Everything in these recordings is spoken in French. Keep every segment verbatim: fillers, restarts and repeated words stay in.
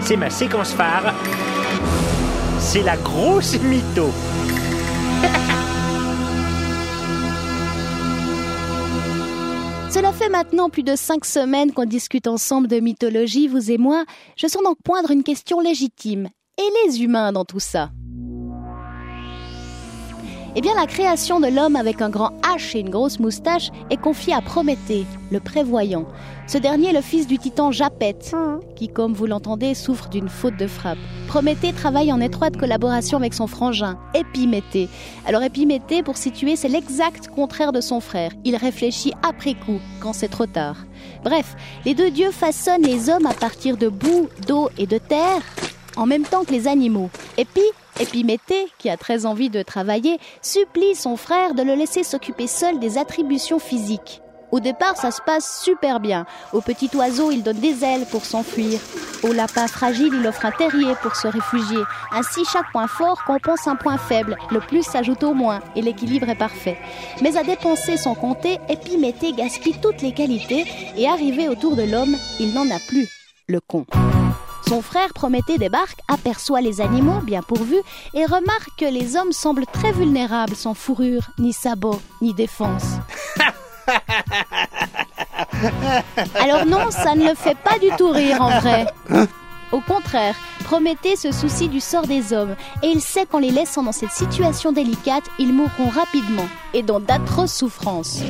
c'est ma séquence phare. C'est la grosse mytho. Cela fait maintenant plus de cinq semaines qu'on discute ensemble de mythologie, vous et moi. Je sens donc poindre une question légitime. Et les humains dans tout ça ? Eh bien, la création de l'homme avec un grand H et une grosse moustache est confiée à Prométhée, le prévoyant. Ce dernier est le fils du titan Japet, qui, comme vous l'entendez, souffre d'une faute de frappe. Prométhée travaille en étroite collaboration avec son frangin, Épiméthée. Alors Épiméthée, pour situer, c'est l'exact contraire de son frère. Il réfléchit après coup, quand c'est trop tard. Bref, les deux dieux façonnent les hommes à partir de boue, d'eau et de terre, en même temps que les animaux. Et puis, Épiméthée, qui a très envie de travailler, supplie son frère de le laisser s'occuper seul des attributions physiques. Au départ, ça se passe super bien. Au petit oiseau, il donne des ailes pour s'enfuir. Au lapin fragile, il offre un terrier pour se réfugier. Ainsi, chaque point fort compense un point faible. Le plus s'ajoute au moins, et l'équilibre est parfait. Mais à dépenser sans compter, Épiméthée gaspille toutes les qualités, et arrivé autour de l'homme, il n'en a plus. Le con. Son frère Prométhée débarque, aperçoit les animaux bien pourvus et remarque que les hommes semblent très vulnérables sans fourrure, ni sabots, ni défense. Alors non, ça ne le fait pas du tout rire en vrai. Au contraire, Prométhée se soucie du sort des hommes et il sait qu'en les laissant dans cette situation délicate, ils mourront rapidement et dans d'atroces souffrances.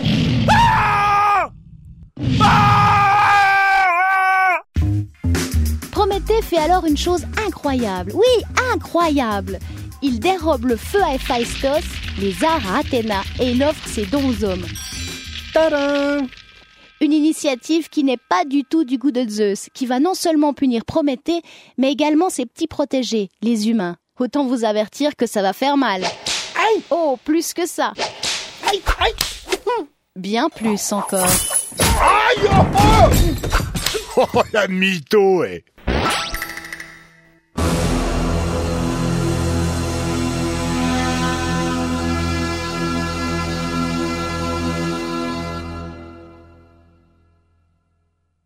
Prométhée fait alors une chose incroyable, oui, incroyable. Il dérobe le feu à Héphaïstos, les arts à Athéna et il offre ses dons aux hommes. Tadam ! Une initiative qui n'est pas du tout du goût de Zeus, qui va non seulement punir Prométhée, mais également ses petits protégés, les humains. Autant vous avertir que ça va faire mal. Aïe ! Oh, plus que ça. Aïe, aïe. Bien plus encore. Aïe, oh, oh, oh, la mytho, eh.